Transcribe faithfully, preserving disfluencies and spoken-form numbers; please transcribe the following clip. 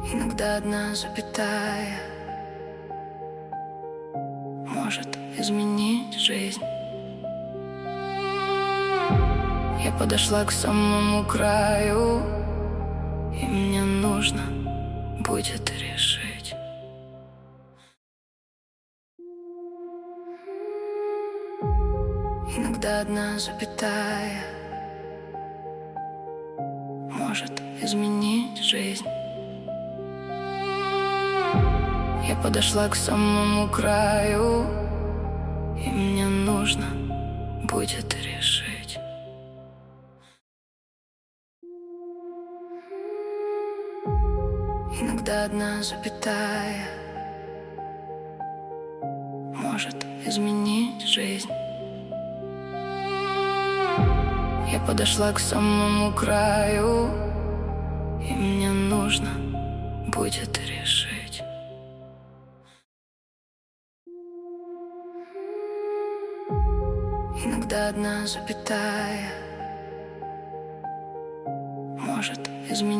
Иногда одна запятая может изменить жизнь. Я подошла к самому краю, и мне нужно будет решить. Иногда одна запятая может изменить жизнь. Я подошла к самому краю, и мне нужно будет решить. Иногда одна запятая может изменить жизнь. Я подошла к самому краю, и мне нужно будет решить. Иногда одна запятая может изменить.